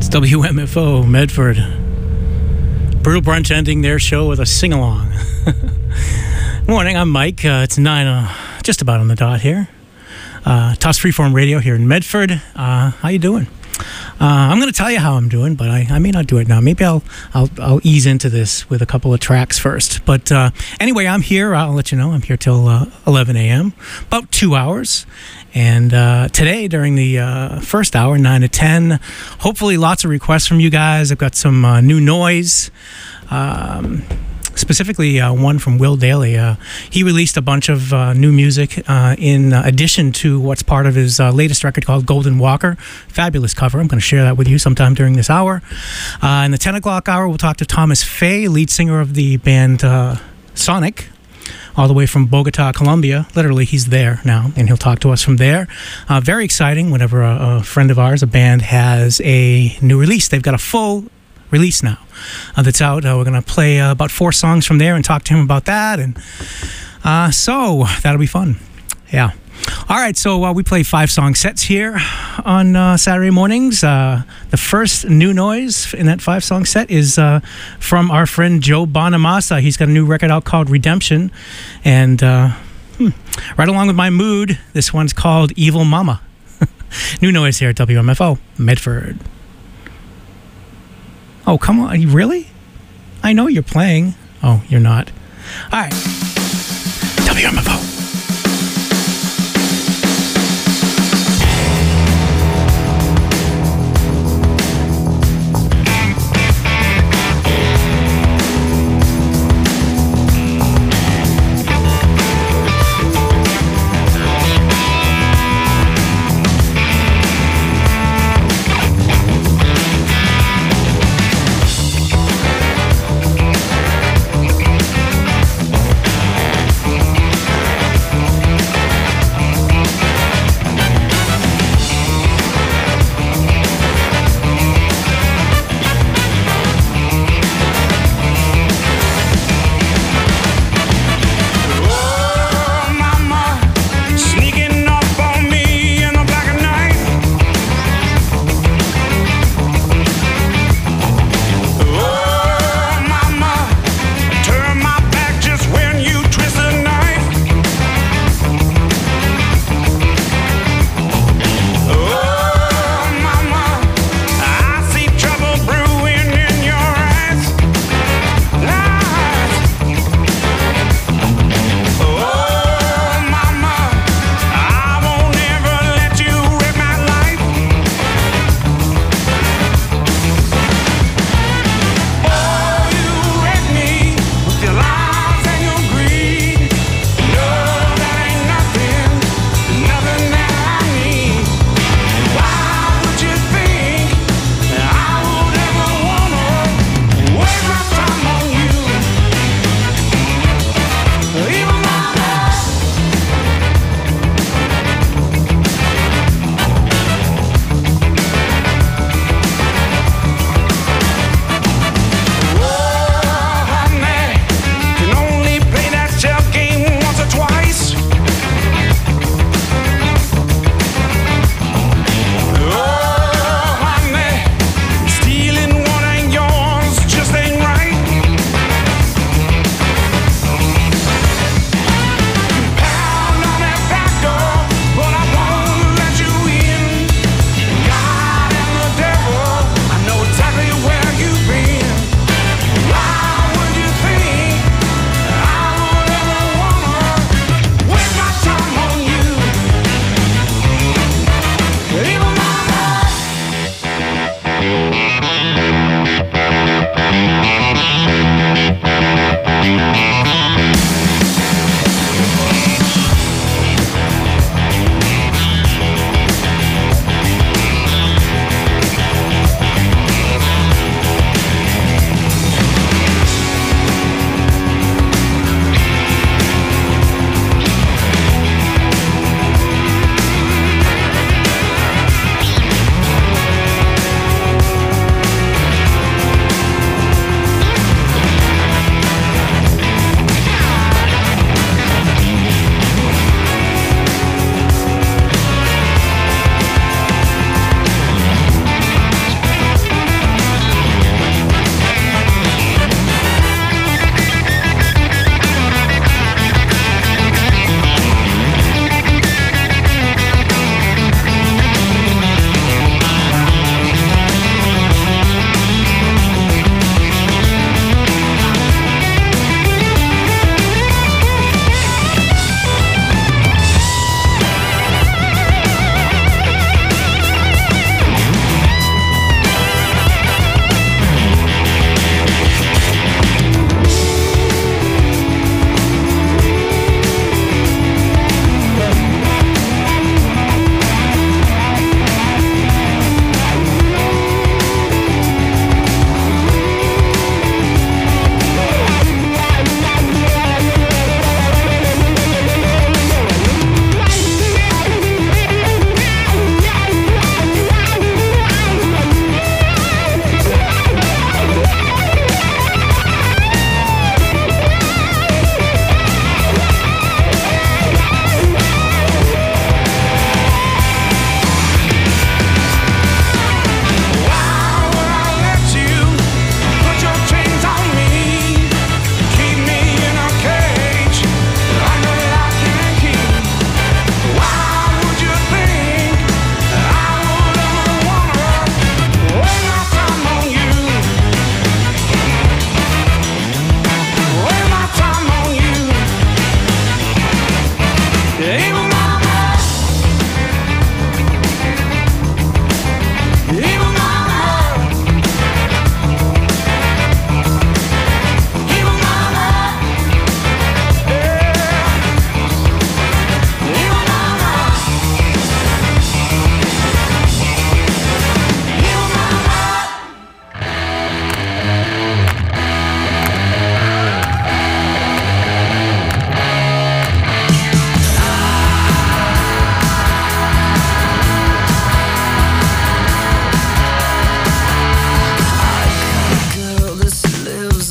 WMFO, Medford. Brutal Brunch ending their show with a sing-along. Morning, I'm Mike. It's 9, just about on the dot here. Toss Freeform Radio here in Medford. How you doing? I'm going to tell you how I'm doing, but I may not do it now. Maybe I'll ease into this with a couple of tracks first. But anyway, I'm here. I'll let you know. I'm here till 11 a.m., about 2 hours. And today, during the first hour, 9 to 10, hopefully lots of requests from you guys. I've got some new noise, specifically one from Will Daly. He released a bunch of new music in addition to what's part of his latest record called Golden Walker. Fabulous cover. I'm going to share that with you sometime during this hour. In the 10 o'clock hour, we'll talk to Thomas Fay, lead singer of the band Sonic, all the way from Bogota, Colombia. Literally, he's there now, and he'll talk to us from there. Very exciting whenever a friend of ours, a band, has a new release. They've got a full release now that's out. We're going to play about 4 songs from there and talk to him about that. And so that'll be fun. Yeah. All right, so we play 5-song sets here on Saturday mornings. The first new noise in that 5-song set is from our friend Joe Bonamassa. He's got a new record out called Redemption. And right along with my mood, this one's called Evil Mama. New noise here at WMFO, Medford. Oh, come on, really? I know you're playing. Oh, you're not. All right, WMFO.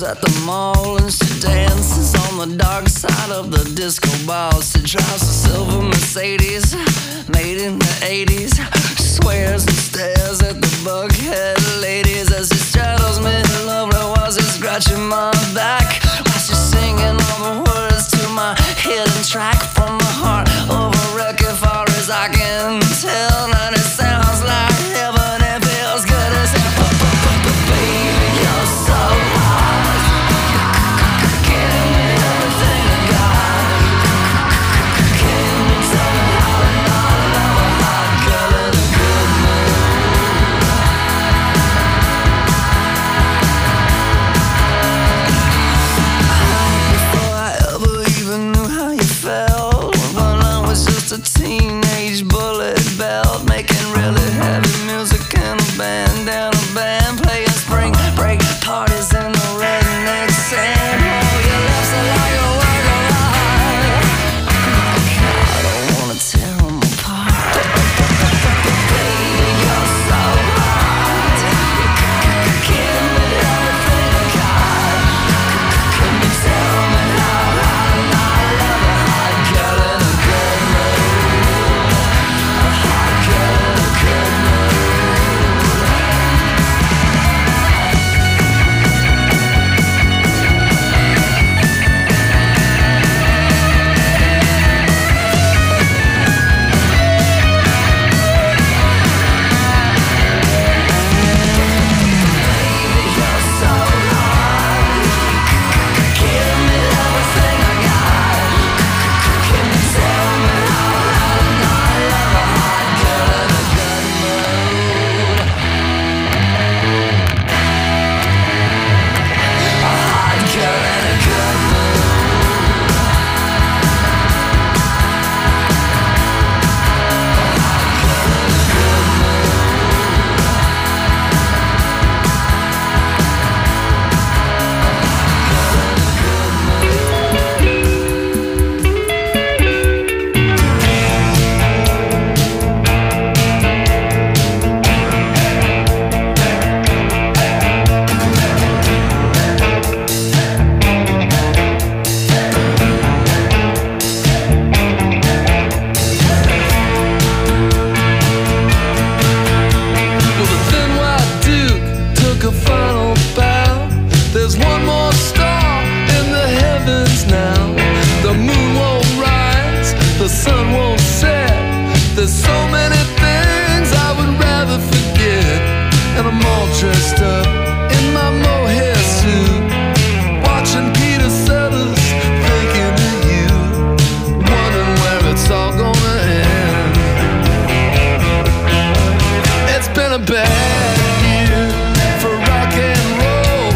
at the mall and she dances on the dark side of the disco ball. She drives a silver Mercedes made in the 80s. She swears and stares at the buckhead ladies as she straddles me. Lovely was she scratching my back while she's singing all the words to my hidden track from my heart of a record. Far as I can tell, and it sounds like heaven. It feels good as hell. Baby, you're so hot. Give me everything I got. Can you tell me how to not love a hot girl in a good mood? Before I ever even knew how you felt, when I was just a teenage bullet belt, making really heavy music in a bandana band, playing spring break parties in the redneck sand. Oh, your lips are like a work of art. I don't wanna tear them apart. Baby, you're so hot. Give me everything I got. Can you tell me how I not love a hot girl in a good mood? A hot girl in a good mood. Baby, you're so hot. Give me everything I got. Can you tell me how I not love a hot girl in a good mood? A hot girl in a good mood. Well, the thin white duke took a final bow. There's one more star in the heavens now. The moon won't rise, the sun won't set. There's so many things I would rather forget. And I'm all dressed up in my mohair suit, watching Peter Sellers, thinking of you, wondering where it's all gonna end. It's been a bad year for rock and roll.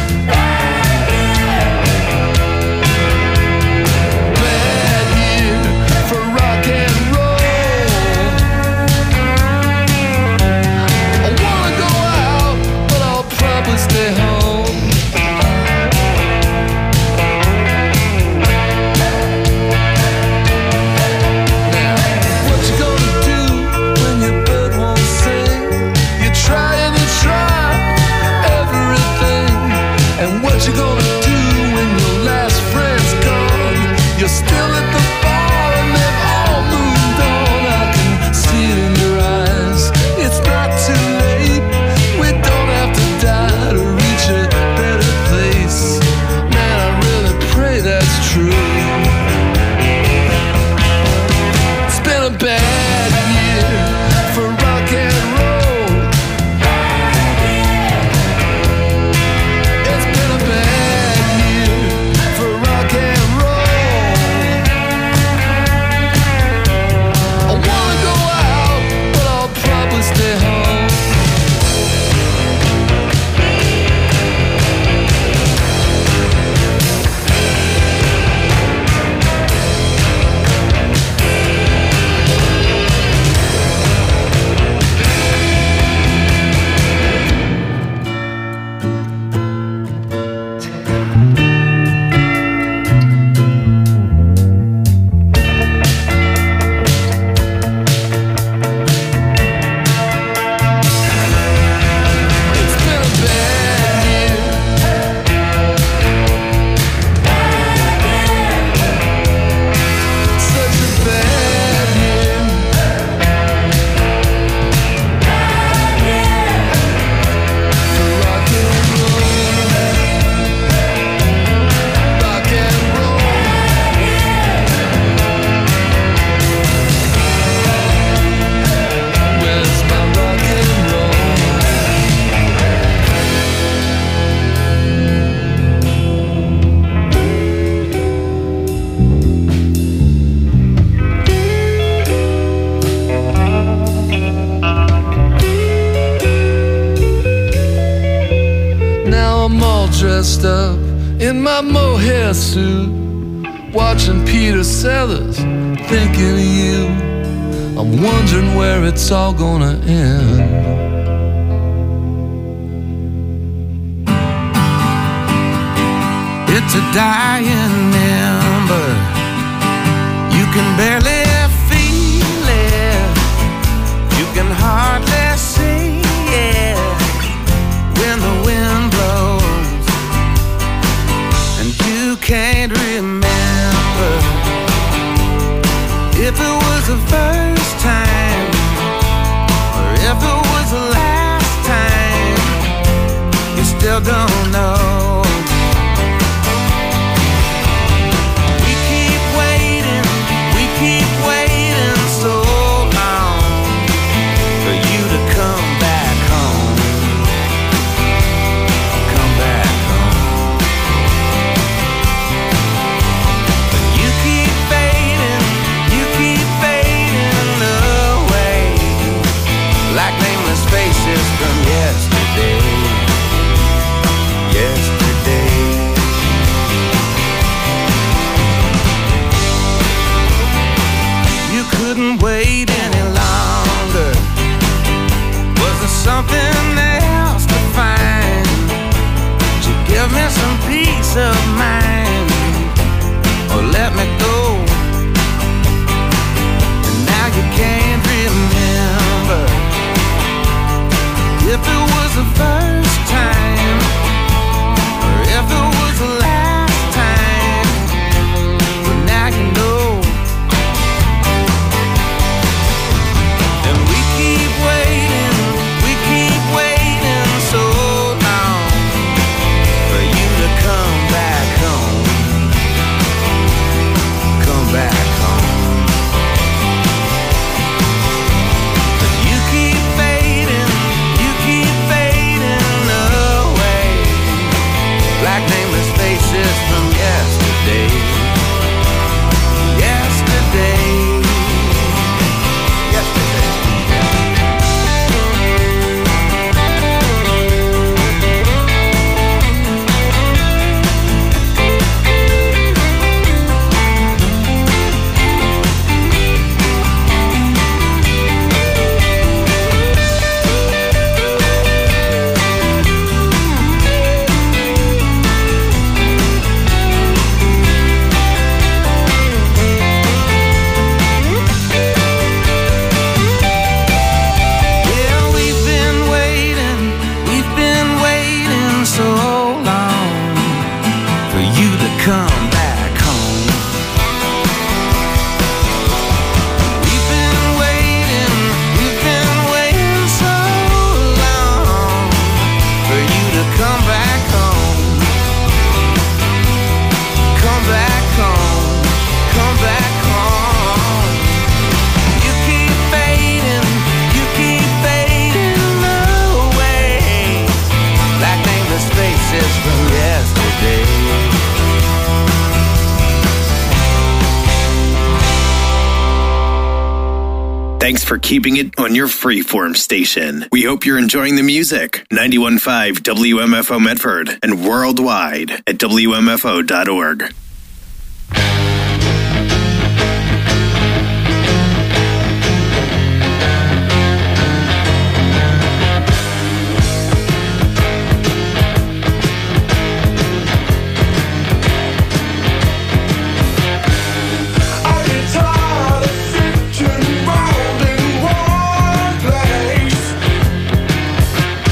Bad year for rock and roll. I wanna go out, but I'll probably stay home. Now, what you gonna do when your bird won't sing? You try and you try everything. And what you gonna do when your last friend's gone? You're still at the bar and they've all moved on. I can see it in your eyes. It's not too late. We don't have to die to reach a I'm all dressed up in my mohair suit, watching Peter Sellers, thinking of you. I'm wondering where it's all gonna end. It's a dying ember, you can barely feel it, you can hardly see it when the wind blows, and you can't remember if it was the first time or if it was the last time. You still don't know. Couldn't wait any longer. Was there something else to find? Would you give me some peace of mind, or let me go? And now you can't remember if it was the first time or if it was the last time. But now you know. Thanks for keeping it on your freeform station. We hope you're enjoying the music. 91.5 WMFO Medford and worldwide at WMFO.org.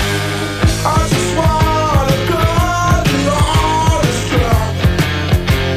I just wanna go along.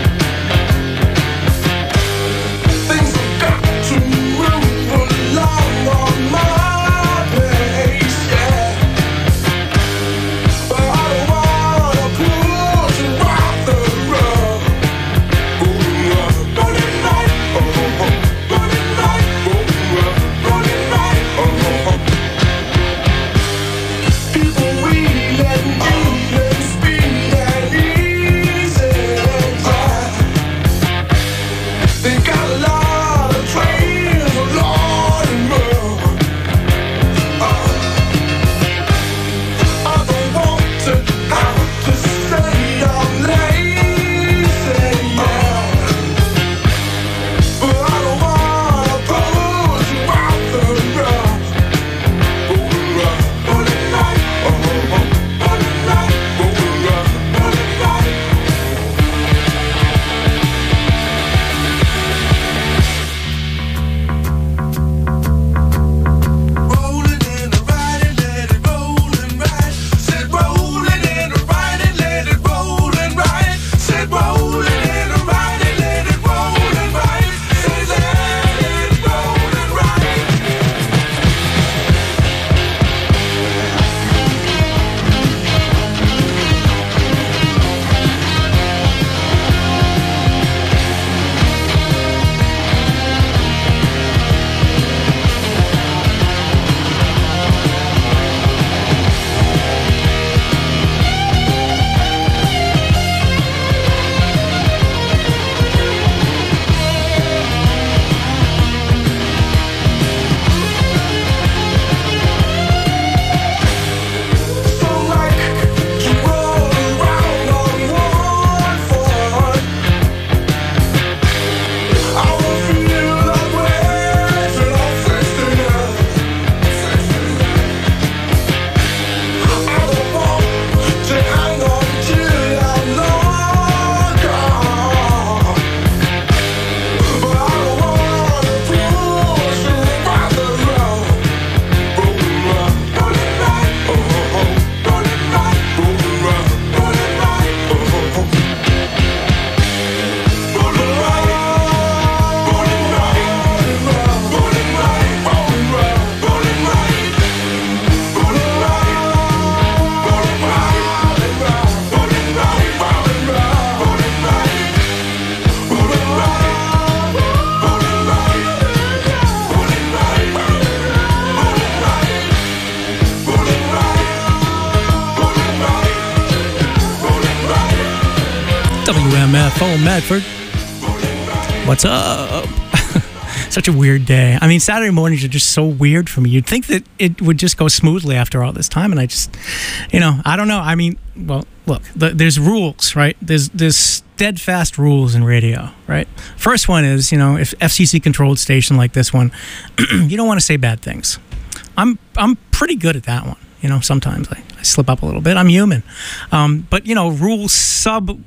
WMFO Medford. What's up? Such a weird day. I mean, Saturday mornings are just so weird for me. You'd think that it would just go smoothly after all this time, and I just, I don't know. I mean, well, look, there's rules, right? There's steadfast rules in radio, right? First one is, if FCC-controlled station like this one, you don't want to say bad things. I'm pretty good at that one. Sometimes I slip up a little bit. I'm human. But, rule sub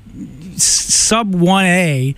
1A,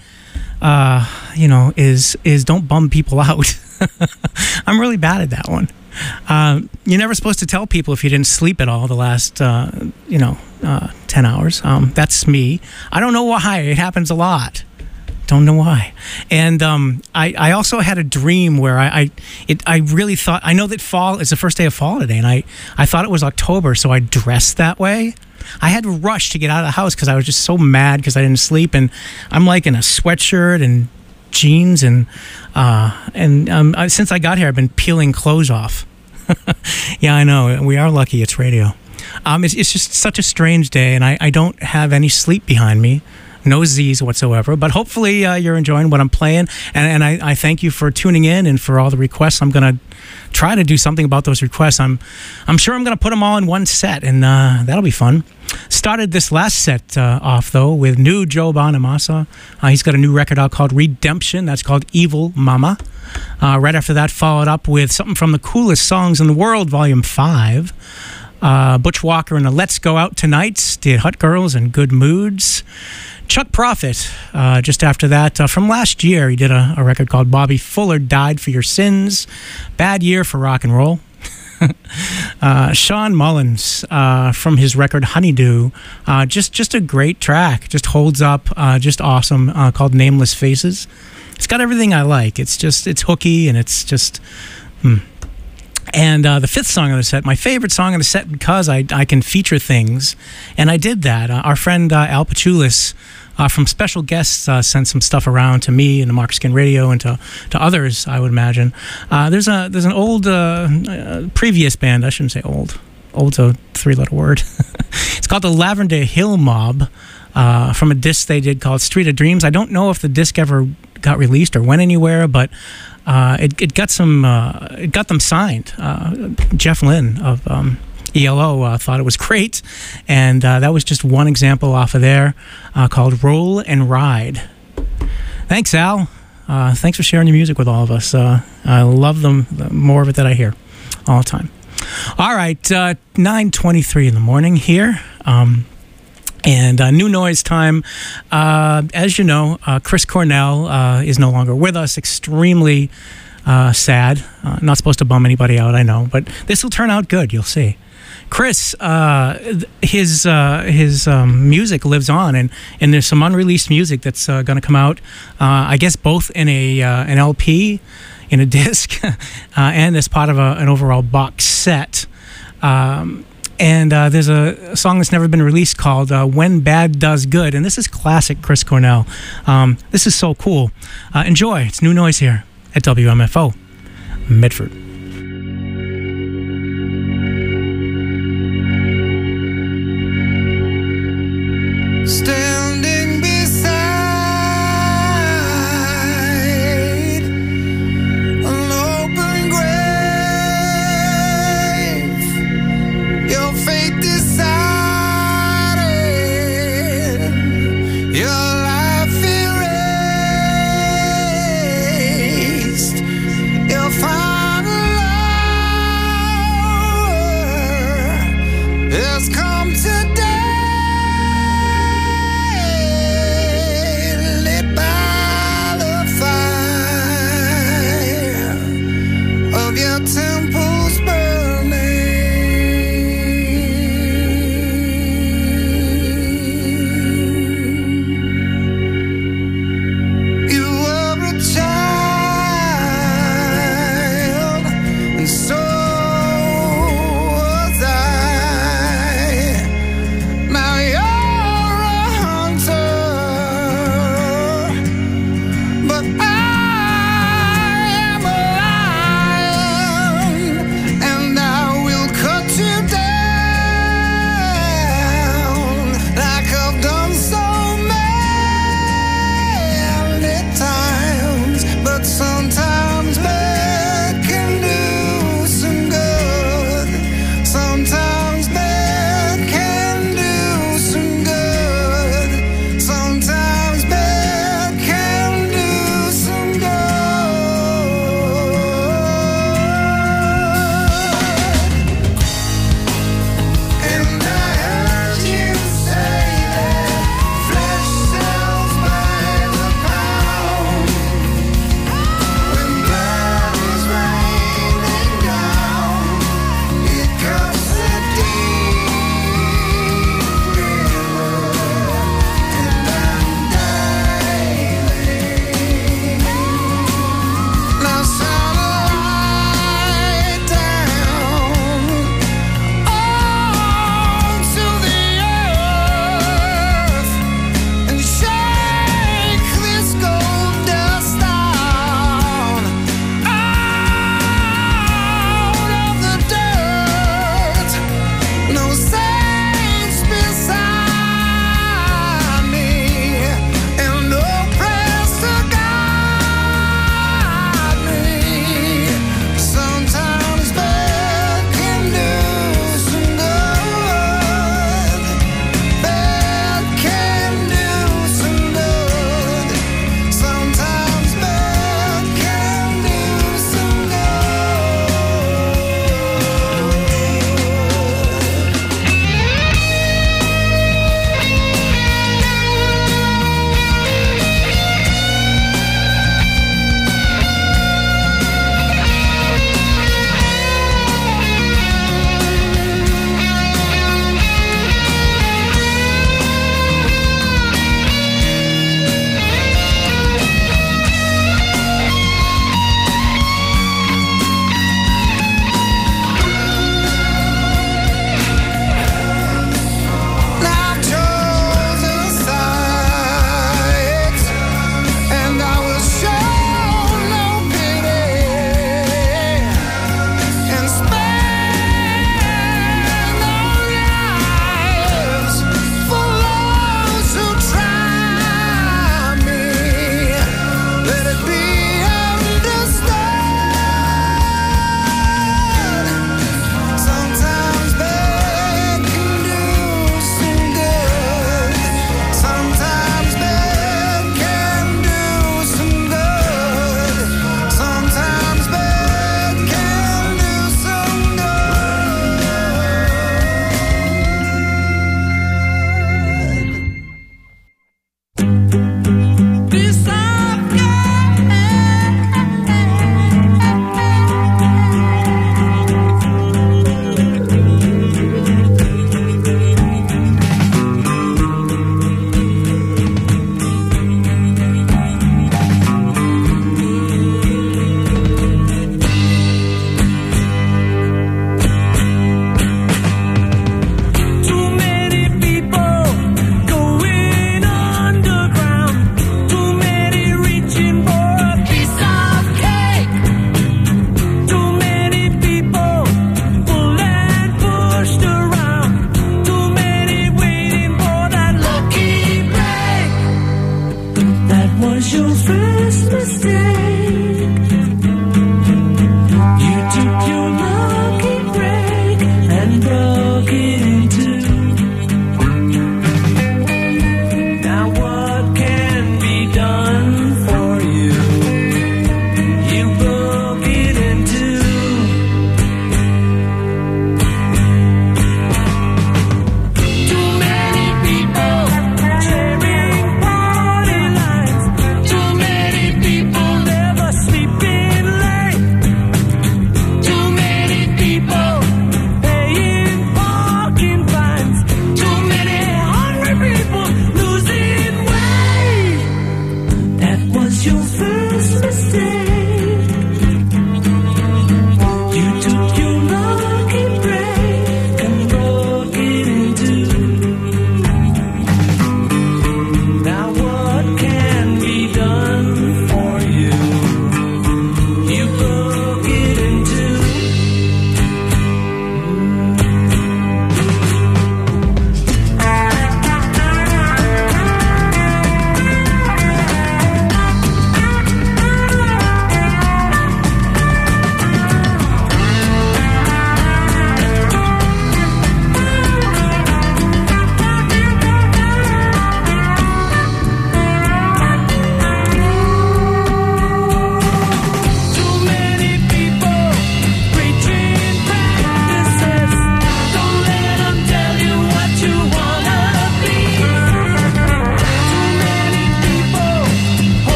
is don't bum people out. I'm really bad at that one. You're never supposed to tell people if you didn't sleep at all the last, 10 hours. That's me. I don't know why. It happens a lot. Don't know why. And I also had a dream where I really thought, I know that fall is the first day of fall today, and I thought it was October, so I dressed that way. I had to rush to get out of the house because I was just so mad because I didn't sleep, and I'm like in a sweatshirt and jeans, and since I got here, I've been peeling clothes off. Yeah, I know. We are lucky it's radio. It's just such a strange day, and I don't have any sleep behind me. No Z's whatsoever, but hopefully you're enjoying what I'm playing, and I thank you for tuning in and for all the requests. I'm going to try to do something about those requests. I'm sure I'm going to put them all in one set, and that'll be fun. Started this last set off, though, with new Joe Bonamassa. He's got a new record out called Redemption. That's called Evil Mama. Right after that, followed up with something from the Coolest Songs in the World, Volume 5. Butch Walker and the Let's Go Out Tonights did Hot Girls and Good Moods. Chuck Prophet, just after that, from last year, he did a record called Bobby Fuller Died for Your Sins. Bad year for rock and roll. Sean Mullins, from his record Honeydew, just a great track, just holds up, just awesome, called Nameless Faces. It's got everything I like. It's hooky, and it's just... And the fifth song on the set, my favorite song on the set because I can feature things, and I did that. Our friend Al Pachulis from Special Guests sent some stuff around to me and to Mark Skin Radio and to others, I would imagine. There's an old previous band, I shouldn't say old. Old's a three-letter word. It's called the Lavender Hill Mob, from a disc they did called Street of Dreams. I don't know if the disc ever got released or went anywhere, but it got them signed. Jeff Lynne of ELO thought it was great, and that was just one example off of there, called Roll and Ride. Thanks, Al. Thanks for sharing your music with all of us. I love them, the more of it that I hear all the time. All right, 9:23 in the morning here. And new noise time. As you know, Chris Cornell is no longer with us. Extremely sad. Not supposed to bum anybody out, I know, but this will turn out good. You'll see. Chris, his music lives on, and there's some unreleased music that's going to come out. I guess both in an LP, in a disc, and as part of an overall box set. And there's a song that's never been released called When Bad Does Good. And this is classic Chris Cornell. This is so cool. Enjoy. It's new noise here at WMFO Medford. Standing beside an open grave, your fate decided, your life erased, your final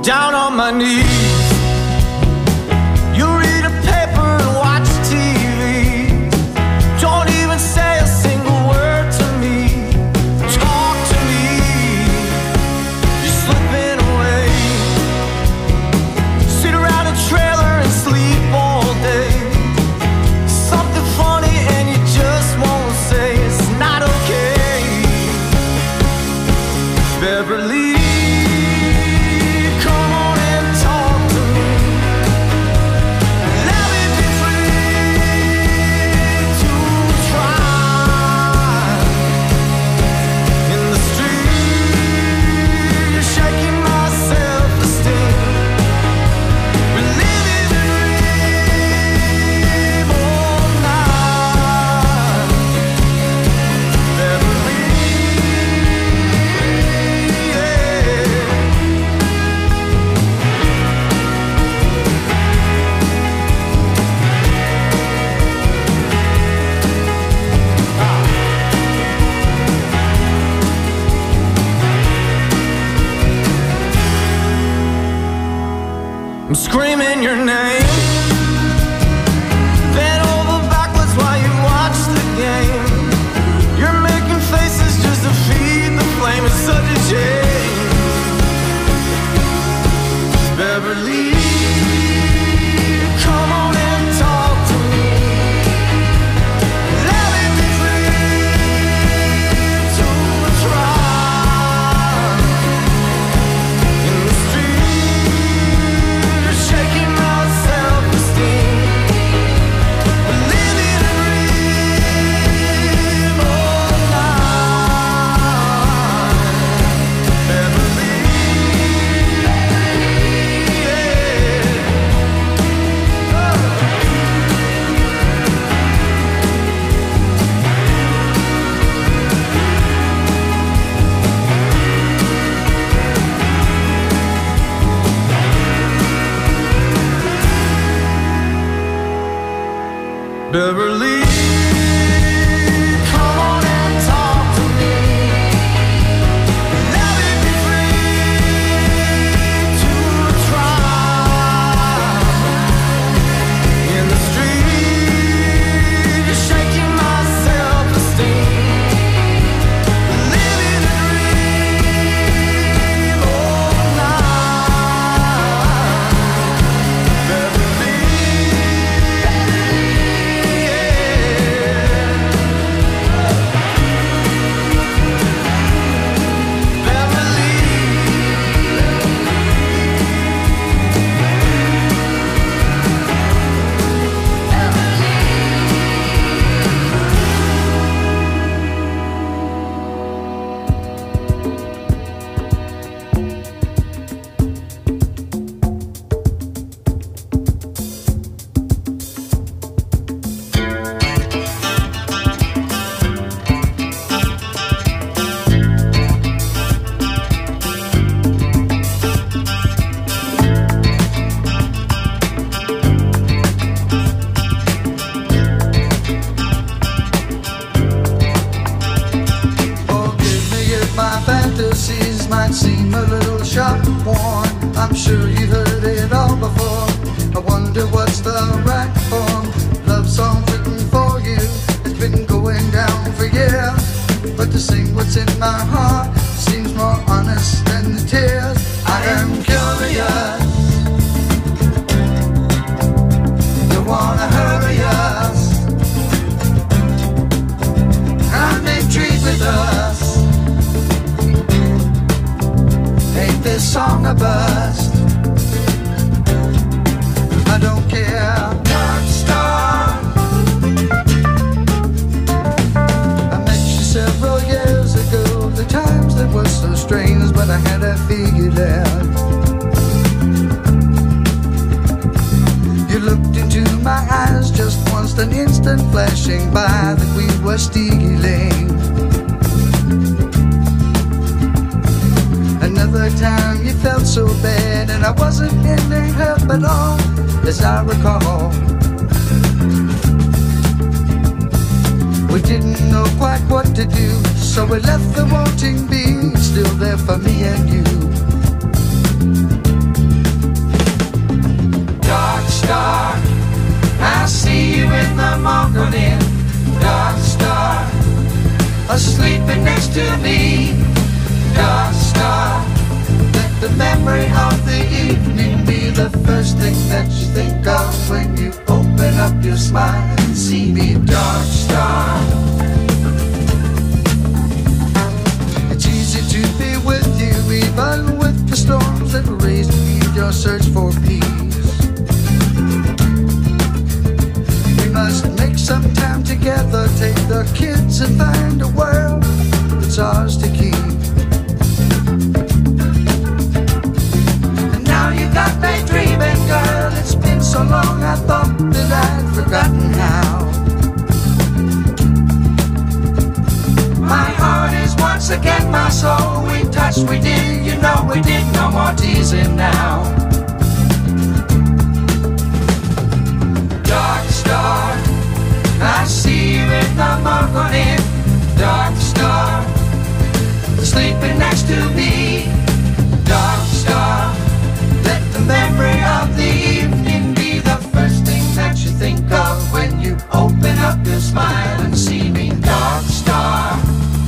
down on my knees. You read a paper and watch TV. Don't even say a single word to me. Talk to me. You're slipping away. Sit around a trailer and sleep all day. Something funny and you just won't say. It's not okay. Beverly, I'm screaming your name. Bend over backwards while you watch the game. You're making faces just to feed the flame. It's such a shame. Beverly, come on and talk to me. Let me be free to try. In the street, shaking my self-esteem. Living a dream all night. Beverly, Beverly, come on and talk to me. Let me be free to try. In the street, you're shaking my self-esteem. Living a dream all night. Beverly, Forgive me if my fantasies might seem a little sharp and worn. I'm sure you've heard it all before. I wonder what's the right form. Love song written for you. It's been going down for years. But to sing what's in my heart seems more honest than the tears. I am curious. You wanna hurry us? I'm intrigued with us. Ain't this song a bust? I don't care. Dark star. I met you several years ago. The times that were so strange, but I had a feeling. You looked into my eyes just once, an instant flashing by that we were stealing. Another time you felt so bad, and I wasn't in any help at all, as I recall. We didn't know quite what to do, so we left the wanting be still there for me and you. star, I see you in the morning. Dark star, sleeping next to me. Dark star, let the memory of the evening be the first thing that you think of when you open up your smile and see me. Dark star, it's easy to be with you even with the storms that raise your search for peace. We must make some time together, take the kids and find a world that's ours to keep. And now you got me dreaming, girl. It's been so long I thought that I'd forgotten how. My heart is once again my soul. We touched, we did, you know we did. No more teasing now. Dark star, I see you in the morning. Dark star, sleeping next to me. Dark star, let the memory of the evening be the first thing that you think of when you open up your smile and see me. Dark star.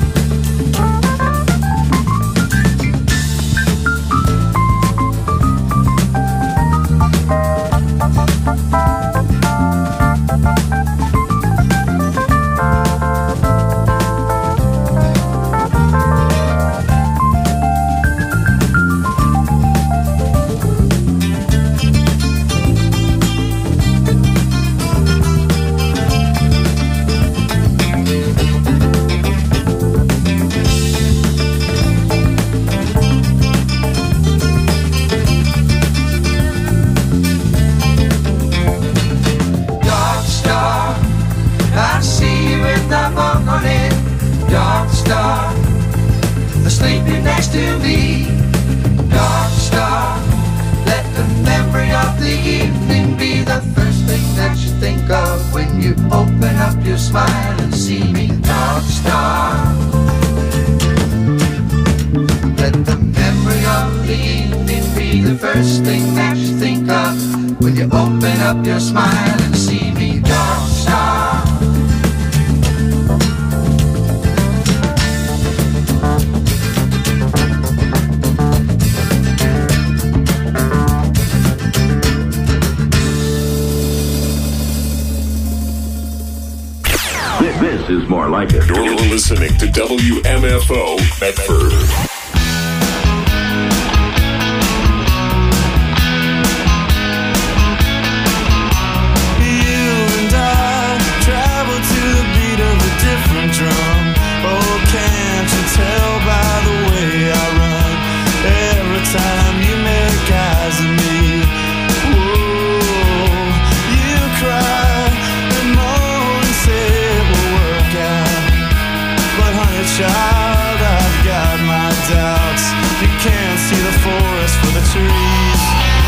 Sleeping next to me. Dark star, let the memory of the evening be the first thing that you think of when you open up your smile and see me. Dark star, let the memory of the evening be the first thing that you think of when you open up your smile and see me. Dark star. This is more like it. You're listening to WMFO Medford. Child, I've got my doubts. You can't see the forest for the trees.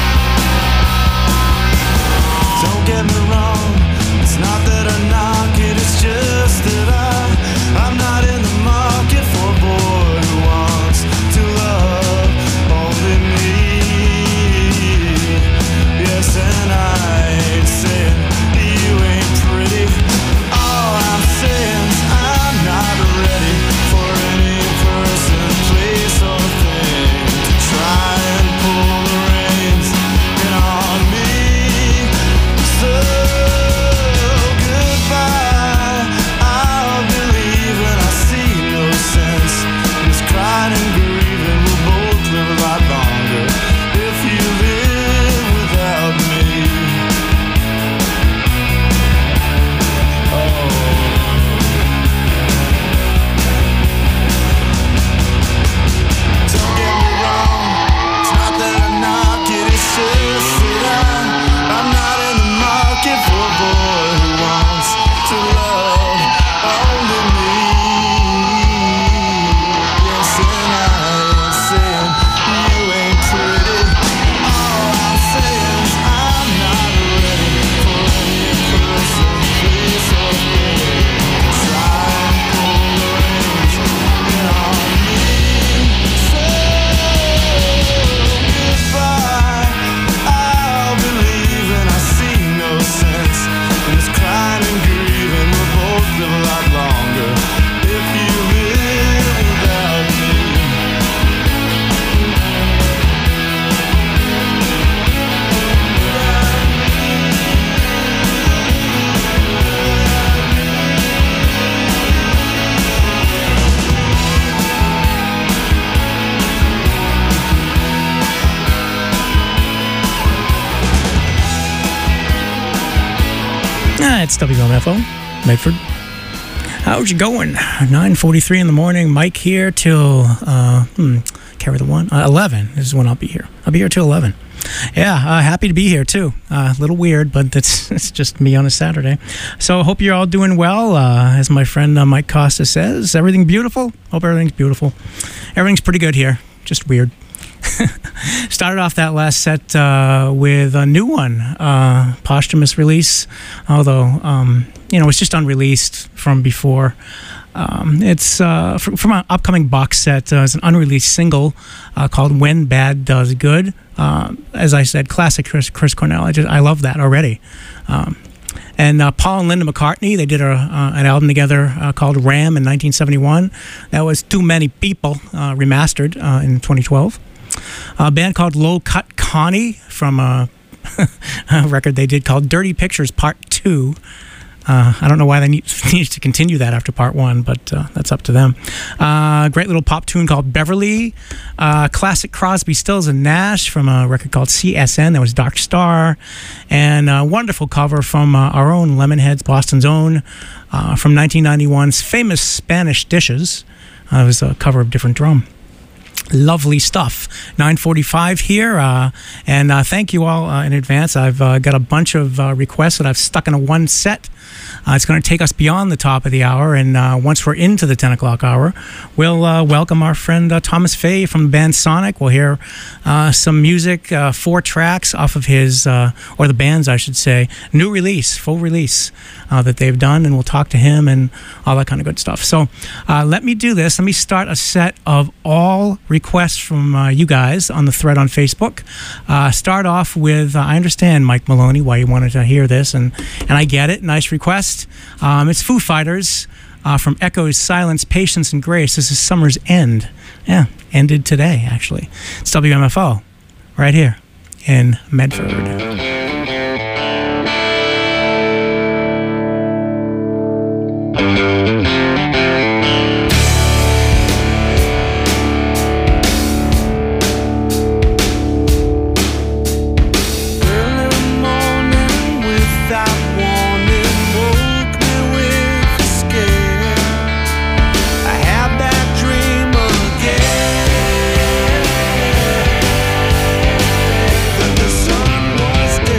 Don't get me wrong, it's not that I knock it, it's just that I'm not in the market for a boy who wants to love only me. Yes, and I ain't saying you ain't pretty. All I'm saying is I'm not ready for any person, place, or thing to try and pull the reins. It's WMFO, Medford. How's it going? 9:43 in the morning. Mike here till, carry the one, 11 is when I'll be here. I'll be here till 11. Yeah, happy to be here too. A little weird, but it's just me on a Saturday. So I hope you're all doing well. As my friend Mike Costa says, everything beautiful? Hope everything's beautiful. Everything's pretty good here, just weird. Started off that last set with a new one, posthumous release, although it's just unreleased from before. It's from an upcoming box set. It's an unreleased single called "When Bad Does Good." As I said, classic Chris Cornell. I love that already. And Paul and Linda McCartney, they did an album together called Ram in 1971. That was Too Many People, remastered in 2012. A band called Low Cut Connie from a record they did called Dirty Pictures Part 2. I don't know why they need to continue that after Part 1, but that's up to them. Great little pop tune called Beverly. Classic Crosby, Stills and Nash from a record called CSN. That was Dark Star. And a wonderful cover from our own Lemonheads, Boston's own, from 1991's famous Spanish Dishes. It was a cover of Different Drum. Lovely stuff. 9:45 here, and thank you all in advance. I've got a bunch of requests that I've stuck in a one set. It's going to take us beyond the top of the hour, and once we're into the 10 o'clock hour, we'll welcome our friend Thomas Fay from the band Sonic. We'll hear some music, 4 tracks off of his, or the band's, I should say, new release, full release that they've done, and we'll talk to him and all that kind of good stuff. So let me do this. Let me start a set of all requests from you guys on the thread on Facebook. Start off with, I understand, Mike Maloney, why you wanted to hear this, and I get it. Nice request. It's Foo Fighters from Echoes, Silence, Patience, and Grace. This is Summer's End. Yeah, ended today, actually. It's WMFO, right here in Medford. The sun was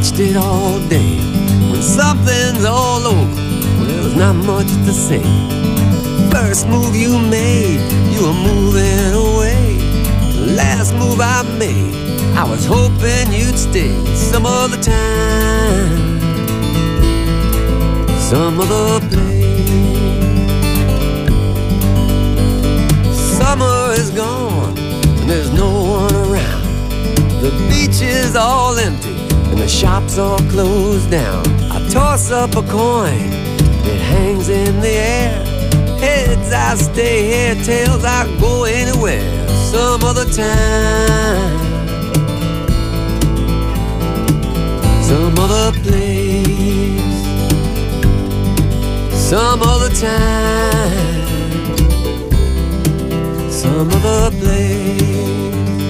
watched it all day. When something's all over, well, there's not much to say. First move you made, you were moving away. The last move I made, I was hoping you'd stay some other time, some other place. Summer is gone and there's no one around. The beach is all empty and the shops all closed down. I toss up a coin, it hangs in the air. Heads I stay here, tails I go anywhere. Some other time, some other place, some other time, some other place.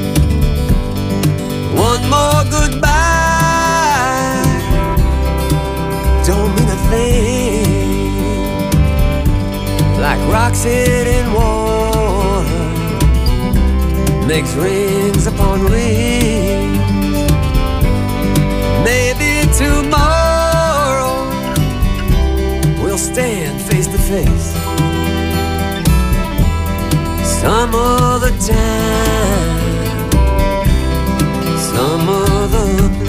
One more goodbye don't mean a thing, like rocks hitting water makes rings upon rings. Maybe tomorrow we'll stand face to face. Some other time, some other place.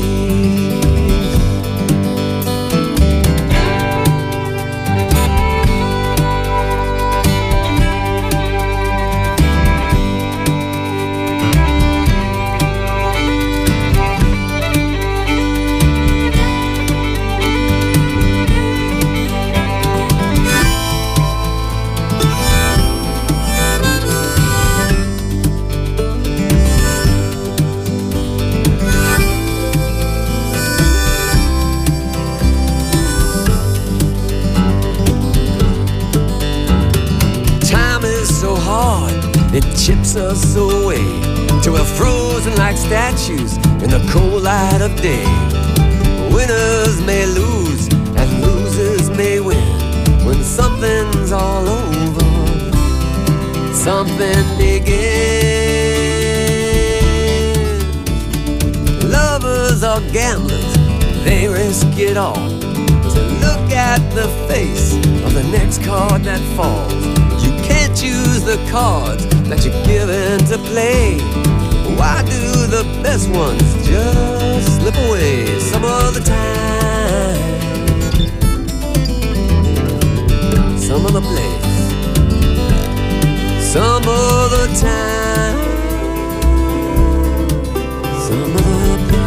It chips us away till we're frozen like statues in the cold light of day. Winners may lose and losers may win. When something's all over, something begins. Lovers are gamblers, they risk it all to look at the face of the next card that falls. You can't choose the cards that you're given to play. Why do the best ones just slip away some other time, some other place, some other time, some other place.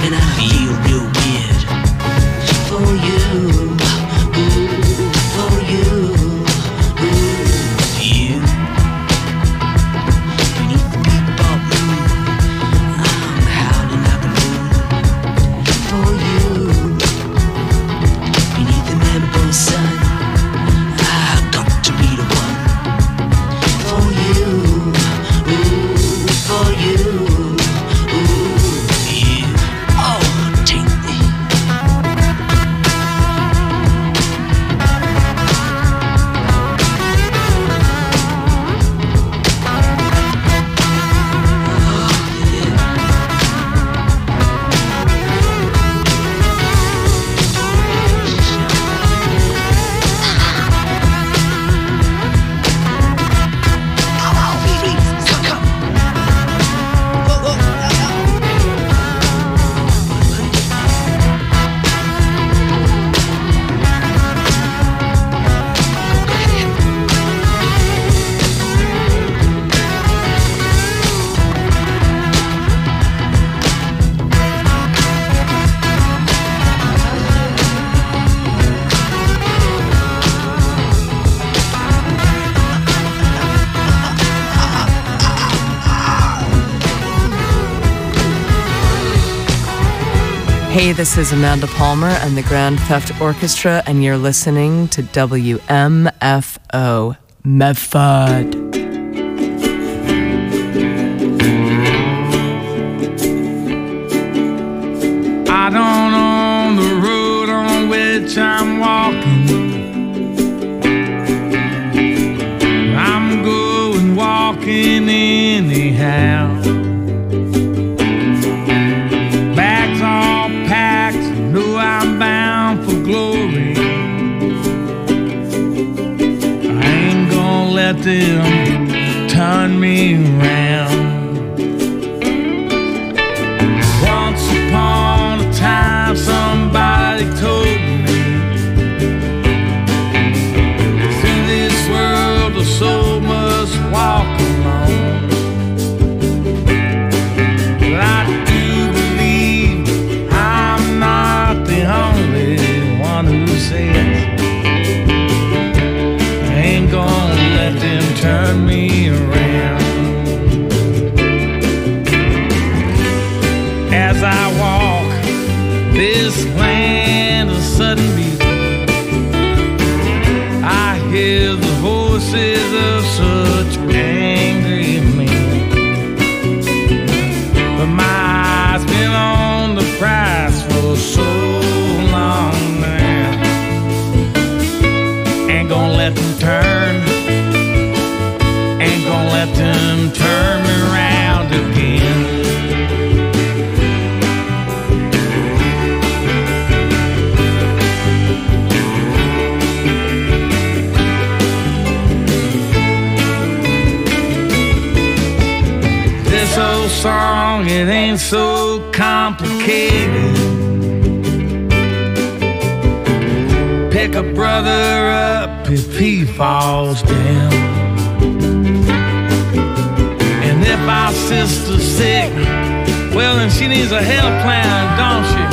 and I feel real weird for you. Ooh, for you. Ooh, you. Beneath the bebop moon, I'm howling like a loon for you. Beneath the Malibu sun, I got to be the one for you. Ooh, for you. Ooh, you. Oh, take me. Hey, this is Amanda Palmer and the Grand Theft Orchestra, and you're listening to WMFO Medford. I don't own the road on which I'm walking. I'm going walking anyhow. Bags all packed, know I'm bound for glory. I ain't gonna let them turn me around. Once upon a time, somebody told me through this world the soul must walk alone. But I do believe I'm not the only one who says I ain't gonna let them turn me around. As I walk this land of sudden beauty, I hear the voices of such angry men. But my eyes been on the prize for so long now. Ain't gonna let them turn, ain't gonna let them turn me around again. This old song, it ain't so complicated. Pick a brother up if he falls down. And if our sister's sick, well then she needs a health plan, don't she?